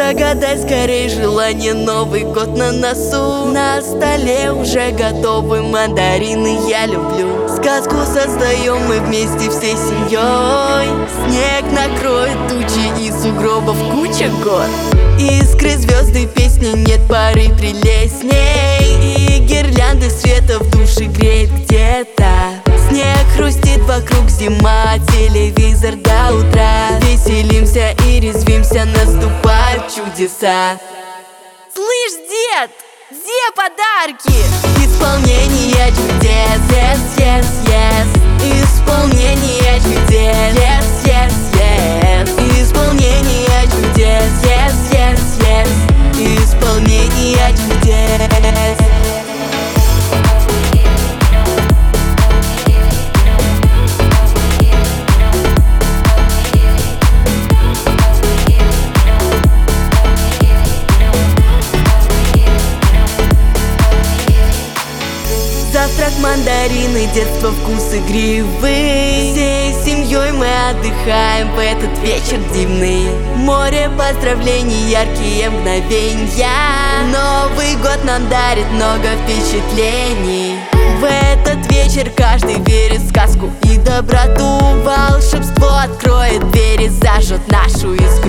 Загадай скорей желание, Новый год на носу. На столе уже готовы мандарины, я люблю. Сказку создаем мы вместе всей семьей. Снег накроет тучи, и сугробов куча гор. Искры, звезды, песни, нет пары прелестней. И гирлянды света в душе греет где-то. Снег хрустит вокруг, зима, телевизор до утра. Веселимся и резвимся, наступают чудеса. Слышь, дед, где подарки? Исполнение чудес, yes, yes, yes. Исполнение чудес, yes, yes, yes. Исполнение чудес, yes, yes, yes. Исполнение чудес. Завтрак, мандарины, детство, вкус игривый. Всей семьей мы отдыхаем в этот вечер дивный. Море поздравлений, яркие мгновенья. Новый год нам дарит много впечатлений. В этот вечер каждый верит в сказку и доброту. Волшебство откроет двери, зажжет нашу искру.